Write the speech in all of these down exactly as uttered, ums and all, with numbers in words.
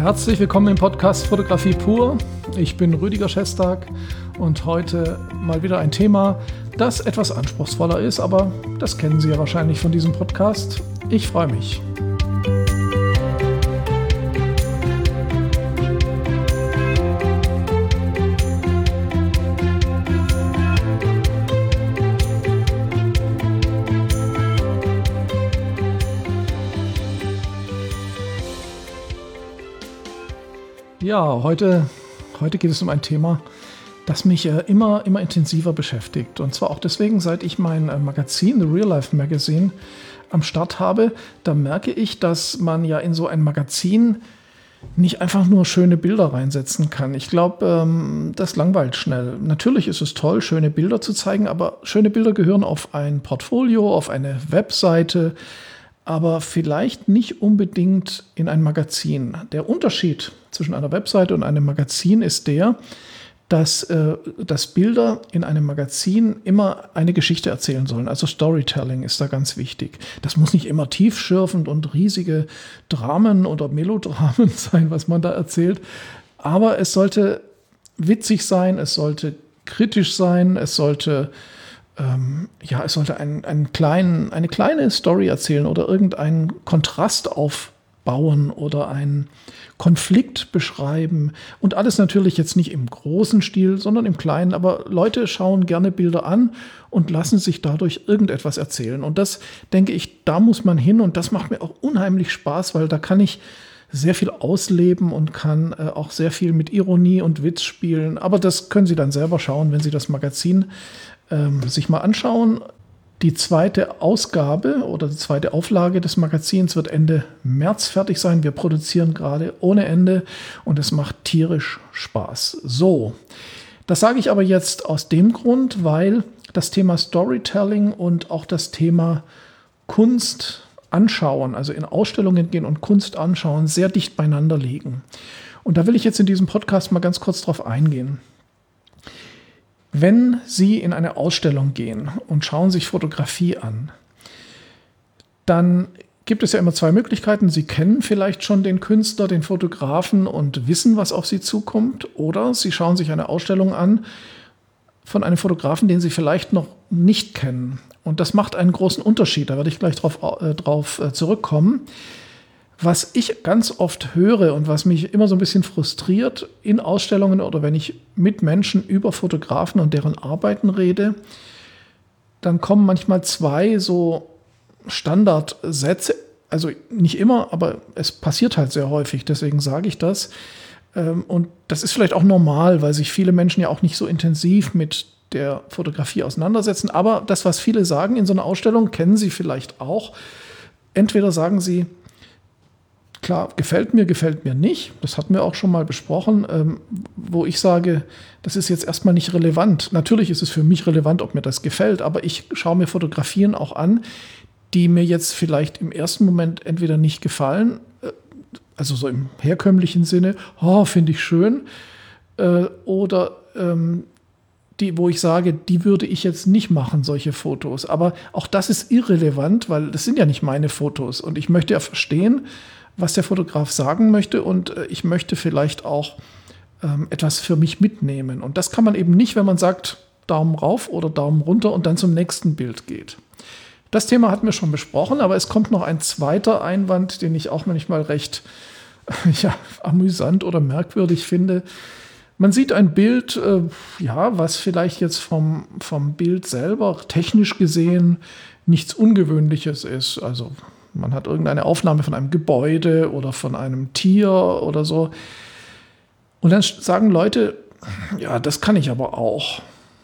Herzlich willkommen im Podcast Fotografie pur. Ich bin Rüdiger Schestag und heute mal wieder ein Thema, das etwas anspruchsvoller ist, aber das kennen Sie ja wahrscheinlich von diesem Podcast. Ich freue mich. Ja, heute, heute geht es um ein Thema, das mich äh, immer, immer intensiver beschäftigt. Und zwar auch deswegen, seit ich mein äh, Magazin, The Real Life Magazine, am Start habe, da merke ich, dass man ja in so ein Magazin nicht einfach nur schöne Bilder reinsetzen kann. Ich glaube, ähm, das langweilt schnell. Natürlich ist es toll, schöne Bilder zu zeigen, aber schöne Bilder gehören auf ein Portfolio, auf eine Webseite, aber vielleicht nicht unbedingt in ein Magazin. Der Unterschied zwischen einer Webseite und einem Magazin ist der, dass, äh, dass Bilder in einem Magazin immer eine Geschichte erzählen sollen. Also Storytelling ist da ganz wichtig. Das muss nicht immer tiefschürfend und riesige Dramen oder Melodramen sein, was man da erzählt. Aber es sollte witzig sein, es sollte kritisch sein, es sollte Ähm, ja, es sollte einen, einen kleinen, eine kleine Story erzählen oder irgendeinen Kontrast aufbauen oder einen Konflikt beschreiben. Und alles natürlich jetzt nicht im großen Stil, sondern im kleinen. Aber Leute schauen gerne Bilder an und lassen sich dadurch irgendetwas erzählen. Und das, denke ich, da muss man hin. Und das macht mir auch unheimlich Spaß, weil da kann ich sehr viel ausleben und kann äh, auch sehr viel mit Ironie und Witz spielen. Aber das können Sie dann selber schauen, wenn Sie das Magazin ähm, sich mal anschauen. Die zweite Ausgabe oder die zweite Auflage des Magazins wird Ende März fertig sein. Wir produzieren gerade ohne Ende und es macht tierisch Spaß. So, das sage ich aber jetzt aus dem Grund, weil das Thema Storytelling und auch das Thema Kunst anschauen, also in Ausstellungen gehen und Kunst anschauen, sehr dicht beieinander liegen. Und da will ich jetzt in diesem Podcast mal ganz kurz drauf eingehen. Wenn Sie in eine Ausstellung gehen und schauen sich Fotografie an, dann gibt es ja immer zwei Möglichkeiten. Sie kennen vielleicht schon den Künstler, den Fotografen und wissen, was auf Sie zukommt. Oder Sie schauen sich eine Ausstellung an von einem Fotografen, den Sie vielleicht noch nicht kennen. Und das macht einen großen Unterschied. Da werde ich gleich drauf, äh, drauf äh, zurückkommen. Was ich ganz oft höre und was mich immer so ein bisschen frustriert in Ausstellungen oder wenn ich mit Menschen über Fotografen und deren Arbeiten rede, dann kommen manchmal zwei so Standardsätze, also nicht immer, aber es passiert halt sehr häufig, deswegen sage ich das. Und das ist vielleicht auch normal, weil sich viele Menschen ja auch nicht so intensiv mit der Fotografie auseinandersetzen. Aber das, was viele sagen in so einer Ausstellung, kennen Sie vielleicht auch. Entweder sagen sie, klar, gefällt mir, gefällt mir nicht. Das hatten wir auch schon mal besprochen, ähm, wo ich sage, das ist jetzt erstmal nicht relevant. Natürlich ist es für mich relevant, ob mir das gefällt, aber ich schaue mir Fotografien auch an, die mir jetzt vielleicht im ersten Moment entweder nicht gefallen, äh, also so im herkömmlichen Sinne, oh, finde ich schön, äh, oder ähm, die, wo ich sage, die würde ich jetzt nicht machen, solche Fotos. Aber auch das ist irrelevant, weil das sind ja nicht meine Fotos. Und ich möchte ja verstehen, was der Fotograf sagen möchte. Und äh, ich möchte vielleicht auch ähm, etwas für mich mitnehmen. Und das kann man eben nicht, wenn man sagt, Daumen rauf oder Daumen runter und dann zum nächsten Bild geht. Das Thema hatten wir schon besprochen, aber es kommt noch ein zweiter Einwand, den ich auch manchmal recht äh, ja, amüsant oder merkwürdig finde. Man sieht ein Bild, äh, ja, was vielleicht jetzt vom, vom Bild selber technisch gesehen nichts Ungewöhnliches ist. Also man hat irgendeine Aufnahme von einem Gebäude oder von einem Tier oder so. Und dann sagen Leute, ja, das kann ich aber auch.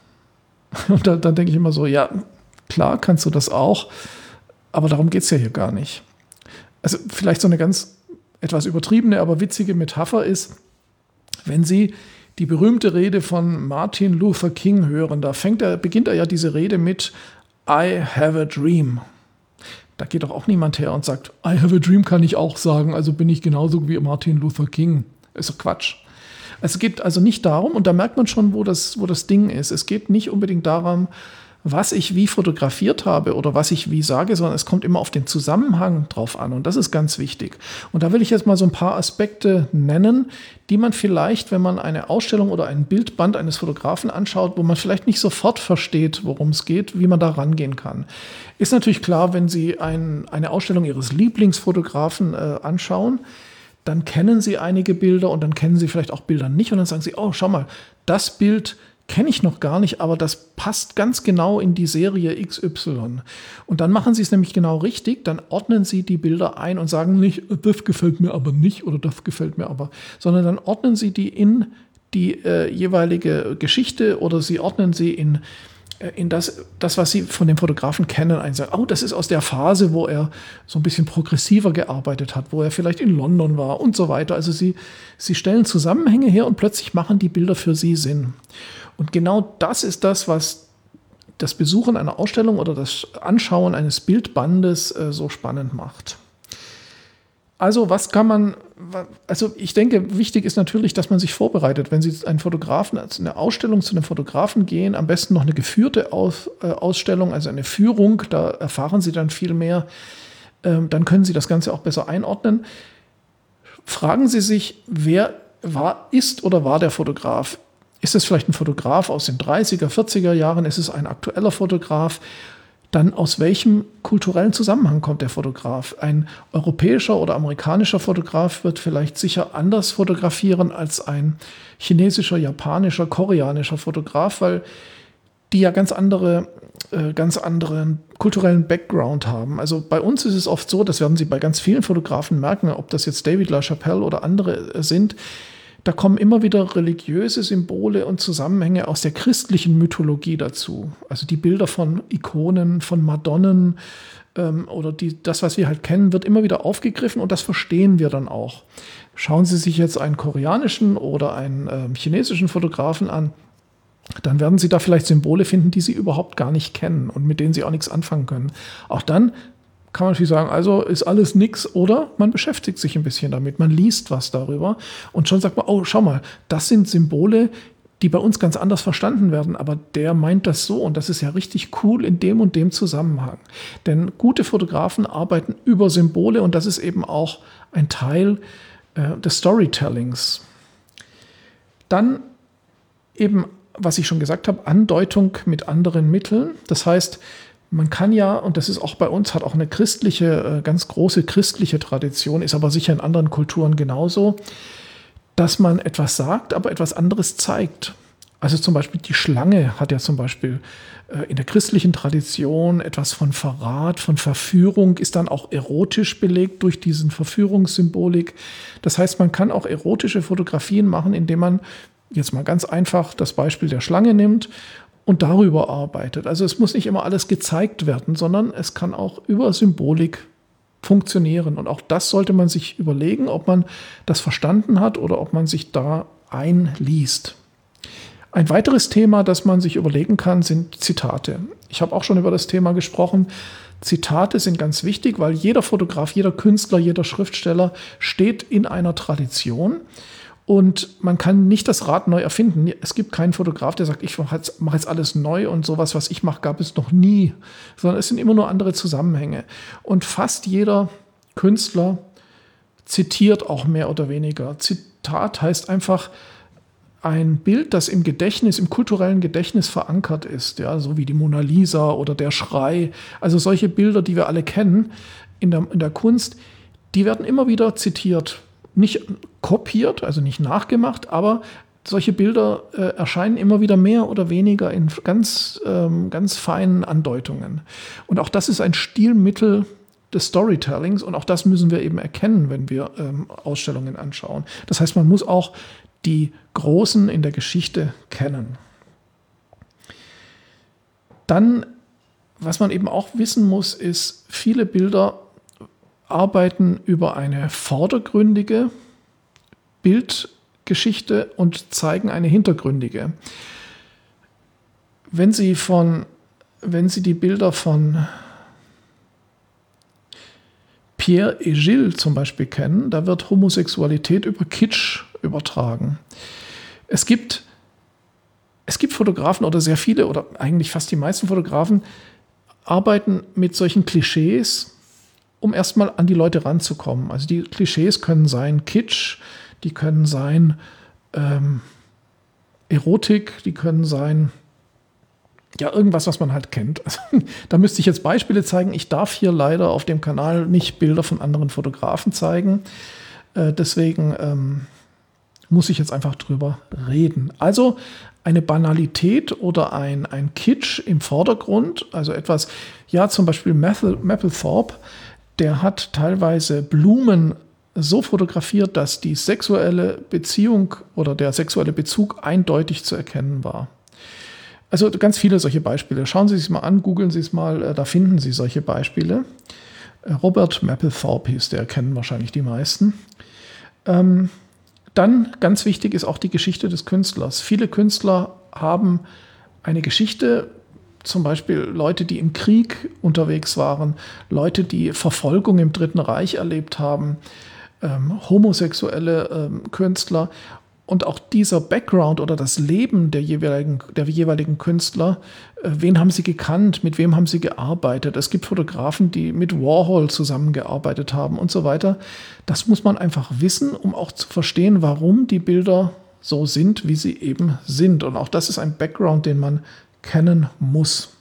Und dann, dann denke ich immer so, ja, klar kannst du das auch, aber darum geht es ja hier gar nicht. Also vielleicht so eine ganz etwas übertriebene, aber witzige Metapher ist, wenn Sie die berühmte Rede von Martin Luther King hören, da fängt er, beginnt er ja diese Rede mit I have a dream. Da geht doch auch niemand her und sagt, I have a dream kann ich auch sagen, also bin ich genauso wie Martin Luther King. Ist doch Quatsch. Es geht also nicht darum, und da merkt man schon, wo das, wo das Ding ist. Es geht nicht unbedingt darum, was ich wie fotografiert habe oder was ich wie sage, sondern es kommt immer auf den Zusammenhang drauf an und das ist ganz wichtig. Und da will ich jetzt mal so ein paar Aspekte nennen, die man vielleicht, wenn man eine Ausstellung oder ein Bildband eines Fotografen anschaut, wo man vielleicht nicht sofort versteht, worum es geht, wie man da rangehen kann. Ist natürlich klar, wenn Sie ein, eine Ausstellung Ihres Lieblingsfotografen äh, anschauen, dann kennen Sie einige Bilder und dann kennen Sie vielleicht auch Bilder nicht und dann sagen Sie, oh, schau mal, das Bild kenne ich noch gar nicht, aber das passt ganz genau in die Serie X Y. Und dann machen Sie es nämlich genau richtig, dann ordnen Sie die Bilder ein und sagen nicht, das gefällt mir aber nicht oder das gefällt mir aber, sondern dann ordnen Sie die in die äh, jeweilige Geschichte oder Sie ordnen sie in, äh, in das, das, was Sie von dem Fotografen kennen, ein. Sagen, oh, das ist aus der Phase, wo er so ein bisschen progressiver gearbeitet hat, wo er vielleicht in London war und so weiter. Also Sie, Sie stellen Zusammenhänge her und plötzlich machen die Bilder für Sie Sinn. Und genau das ist das, was das Besuchen einer Ausstellung oder das Anschauen eines Bildbandes äh, so spannend macht. Also was kann man, also ich denke, wichtig ist natürlich, dass man sich vorbereitet. Wenn Sie einen Fotografen, also eine Ausstellung zu einem Fotografen gehen, am besten noch eine geführte Aus, äh, Ausstellung, also eine Führung, da erfahren Sie dann viel mehr. Ähm, dann können Sie das Ganze auch besser einordnen. Fragen Sie sich, wer war, ist oder war der Fotograf? Ist es vielleicht ein Fotograf aus den dreißiger, vierziger Jahren? Ist es ein aktueller Fotograf? Dann aus welchem kulturellen Zusammenhang kommt der Fotograf? Ein europäischer oder amerikanischer Fotograf wird vielleicht sicher anders fotografieren als ein chinesischer, japanischer, koreanischer Fotograf, weil die ja ganz andere, äh, ganz anderen kulturellen Background haben. Also bei uns ist es oft so, das werden Sie bei ganz vielen Fotografen merken, ob das jetzt David LaChapelle oder andere äh, sind, da kommen immer wieder religiöse Symbole und Zusammenhänge aus der christlichen Mythologie dazu. Also die Bilder von Ikonen, von Madonnen ähm, oder die, das, was wir halt kennen, wird immer wieder aufgegriffen und das verstehen wir dann auch. Schauen Sie sich jetzt einen koreanischen oder einen äh, chinesischen Fotografen an, dann werden Sie da vielleicht Symbole finden, die Sie überhaupt gar nicht kennen und mit denen Sie auch nichts anfangen können. Auch dann kann man natürlich sagen, also ist alles nix oder man beschäftigt sich ein bisschen damit, man liest was darüber und schon sagt man, oh, schau mal, das sind Symbole, die bei uns ganz anders verstanden werden, aber der meint das so und das ist ja richtig cool in dem und dem Zusammenhang. Denn gute Fotografen arbeiten über Symbole und das ist eben auch ein Teil äh, des Storytellings. Dann eben, was ich schon gesagt habe, Andeutung mit anderen Mitteln. Das heißt, man kann ja, und das ist auch bei uns, hat auch eine christliche, ganz große christliche Tradition, ist aber sicher in anderen Kulturen genauso, dass man etwas sagt, aber etwas anderes zeigt. Also zum Beispiel die Schlange hat ja zum Beispiel in der christlichen Tradition etwas von Verrat, von Verführung, ist dann auch erotisch belegt durch diesen Verführungssymbolik. Das heißt, man kann auch erotische Fotografien machen, indem man jetzt mal ganz einfach das Beispiel der Schlange nimmt und darüber arbeitet. Also es muss nicht immer alles gezeigt werden, sondern es kann auch über Symbolik funktionieren. Und auch das sollte man sich überlegen, ob man das verstanden hat oder ob man sich da einliest. Ein weiteres Thema, das man sich überlegen kann, sind Zitate. Ich habe auch schon über das Thema gesprochen. Zitate sind ganz wichtig, weil jeder Fotograf, jeder Künstler, jeder Schriftsteller steht in einer Tradition. Und man kann nicht das Rad neu erfinden. Es gibt keinen Fotograf, der sagt, ich mache jetzt, mache jetzt alles neu und sowas, was ich mache, gab es noch nie. Sondern es sind immer nur andere Zusammenhänge. Und fast jeder Künstler zitiert auch mehr oder weniger. Zitat heißt einfach ein Bild, das im Gedächtnis, im kulturellen Gedächtnis verankert ist. Ja, so wie die Mona Lisa oder der Schrei. Also solche Bilder, die wir alle kennen in der, in der Kunst, die werden immer wieder zitiert. Nicht kopiert, also nicht nachgemacht, aber solche Bilder äh, erscheinen immer wieder mehr oder weniger in ganz, ähm, ganz feinen Andeutungen. Und auch das ist ein Stilmittel des Storytellings und auch das müssen wir eben erkennen, wenn wir ähm, Ausstellungen anschauen. Das heißt, man muss auch die Großen in der Geschichte kennen. Dann, was man eben auch wissen muss, ist, viele Bilder arbeiten über eine vordergründige Bildgeschichte und zeigen eine hintergründige. Wenn Sie von, wenn Sie die Bilder von Pierre et Gilles zum Beispiel kennen, da wird Homosexualität über Kitsch übertragen. Es gibt es gibt Fotografen oder sehr viele oder eigentlich fast die meisten Fotografen arbeiten mit solchen Klischees, um erstmal an die Leute ranzukommen. Also die Klischees können sein Kitsch, die können sein ähm, Erotik, die können sein ja irgendwas, was man halt kennt. Also, da müsste ich jetzt Beispiele zeigen. Ich darf hier leider auf dem Kanal nicht Bilder von anderen Fotografen zeigen. Äh, deswegen ähm, muss ich jetzt einfach drüber reden. Also eine Banalität oder ein, ein Kitsch im Vordergrund, also etwas, ja zum Beispiel Mapplethorpe, der hat teilweise Blumen so fotografiert, dass die sexuelle Beziehung oder der sexuelle Bezug eindeutig zu erkennen war. Also ganz viele solche Beispiele. Schauen Sie es mal an, googeln Sie es mal, da finden Sie solche Beispiele. Robert Mapplethorpe hieß der, kennen wahrscheinlich die meisten. Ähm, dann, ganz wichtig, ist auch die Geschichte des Künstlers. Viele Künstler haben eine Geschichte, zum Beispiel Leute, die im Krieg unterwegs waren, Leute, die Verfolgung im Dritten Reich erlebt haben, ähm, homosexuelle ähm, Künstler. Und auch dieser Background oder das Leben der jeweiligen, der jeweiligen Künstler, äh, wen haben sie gekannt, mit wem haben sie gearbeitet. Es gibt Fotografen, die mit Warhol zusammengearbeitet haben und so weiter. Das muss man einfach wissen, um auch zu verstehen, warum die Bilder so sind, wie sie eben sind. Und auch das ist ein Background, den man kennen muss.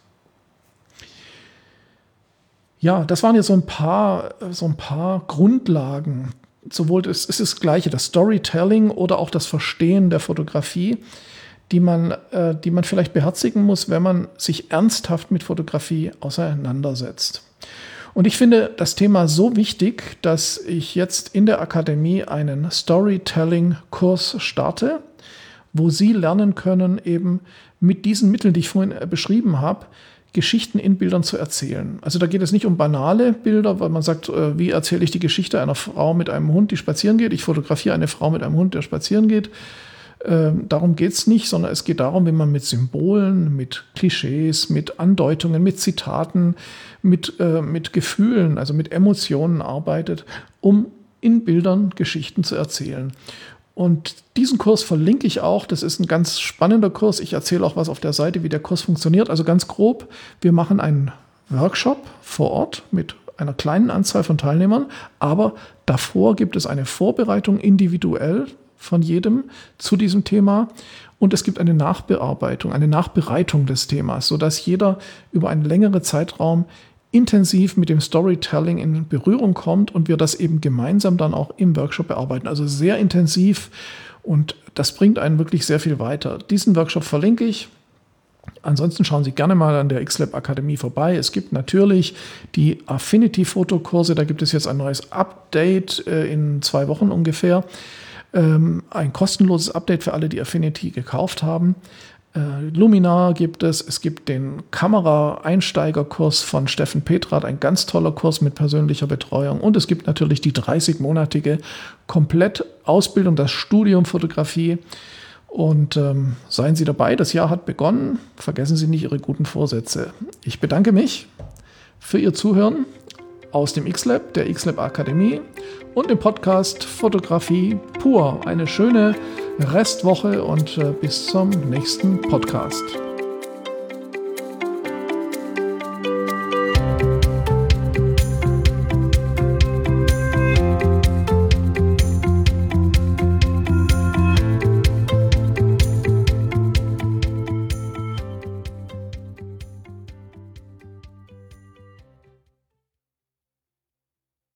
Ja, das waren jetzt so ein paar, so ein paar Grundlagen. Sowohl das, es ist das Gleiche, das Storytelling oder auch das Verstehen der Fotografie, die man, äh, die man vielleicht beherzigen muss, wenn man sich ernsthaft mit Fotografie auseinandersetzt. Und ich finde das Thema so wichtig, dass ich jetzt in der Akademie einen Storytelling-Kurs starte, wo Sie lernen können, eben mit diesen Mitteln, die ich vorhin beschrieben habe, Geschichten in Bildern zu erzählen. Also da geht es nicht um banale Bilder, weil man sagt, wie erzähle ich die Geschichte einer Frau mit einem Hund, die spazieren geht. Ich fotografiere eine Frau mit einem Hund, der spazieren geht. Ähm, darum geht es nicht, sondern es geht darum, wie man mit Symbolen, mit Klischees, mit Andeutungen, mit Zitaten, mit, äh, mit Gefühlen, also mit Emotionen arbeitet, um in Bildern Geschichten zu erzählen. Und diesen Kurs verlinke ich auch. Das ist ein ganz spannender Kurs. Ich erzähle auch was auf der Seite, wie der Kurs funktioniert. Also ganz grob, wir machen einen Workshop vor Ort mit einer kleinen Anzahl von Teilnehmern. Aber davor gibt es eine Vorbereitung individuell von jedem zu diesem Thema. Und es gibt eine Nachbearbeitung, eine Nachbereitung des Themas, sodass jeder über einen längeren Zeitraum intensiv mit dem Storytelling in Berührung kommt und wir das eben gemeinsam dann auch im Workshop bearbeiten. Also sehr intensiv und das bringt einen wirklich sehr viel weiter. Diesen Workshop verlinke ich. Ansonsten schauen Sie gerne mal an der X-Lab Akademie vorbei. Es gibt natürlich die Affinity-Fotokurse. Da gibt es jetzt ein neues Update äh, in zwei Wochen ungefähr. Ähm, ein kostenloses Update für alle, die Affinity gekauft haben. Äh, Luminar gibt es, es gibt den Kamera-Einsteigerkurs von Steffen Petrath, ein ganz toller Kurs mit persönlicher Betreuung und es gibt natürlich die dreißig-monatige Komplettausbildung, das Studium Fotografie und ähm, seien Sie dabei, das Jahr hat begonnen, vergessen Sie nicht Ihre guten Vorsätze. Ich bedanke mich für Ihr Zuhören aus dem X-Lab, der X-Lab Akademie und dem Podcast Fotografie pur. Eine schöne Restwoche und äh, bis zum nächsten Podcast.